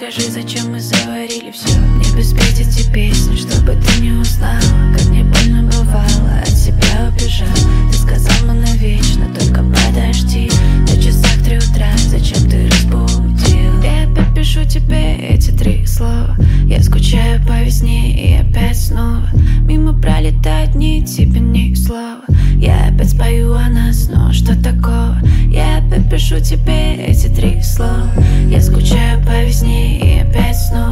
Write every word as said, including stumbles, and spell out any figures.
Скажи, зачем мы заварили все? Мне бы спеть эти песни, чтобы ты не узнала, как мне больно бывало, от себя убежал. Ты сказал, мы навечно, только подожди. На часах три утра, зачем ты разбудил? Я опять пишу тебе эти три слова. Я скучаю по весне и опять снова мимо пролетают дни, тебе ни слова. Я опять спою о нас, но что такого? Я опять пишу тебе эти три слова. Я скучаю по весне и опять снова